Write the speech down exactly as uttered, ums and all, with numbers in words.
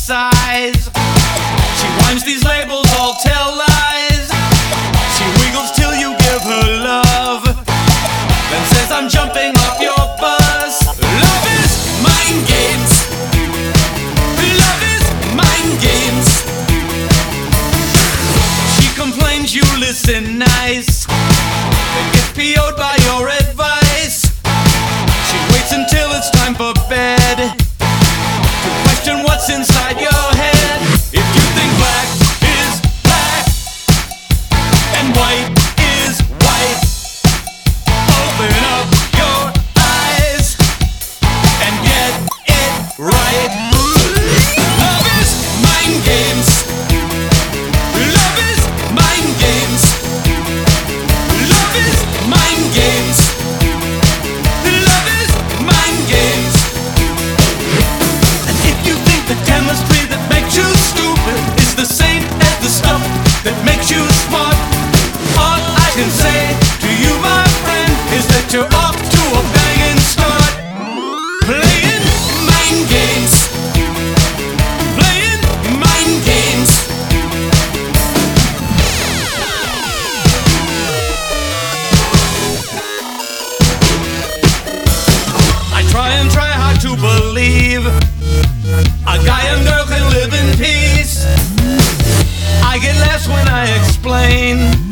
size. She winds these labels, all tell lies. She wiggles till you give her love, then says I'm jumping off your bus. Love is mind games. Love is mind games. She complains you listen nice, then gets P O'd by your advice. She waits until it's time for bed to question what's inside your head. If you think black is black and white is white, open up your eyes and get it right. Love is mind games. Love is mind games. Love is mind games. Love is mind games. And if you think the chemistry that makes you stupid is the same as the stuff that makes you smart, all I can say to you, my friend, is that you're off to a banging start. Playing mind games. Playing mind games. I try and try hard to believe a guy and girl can live in peace. I get laughs when I explain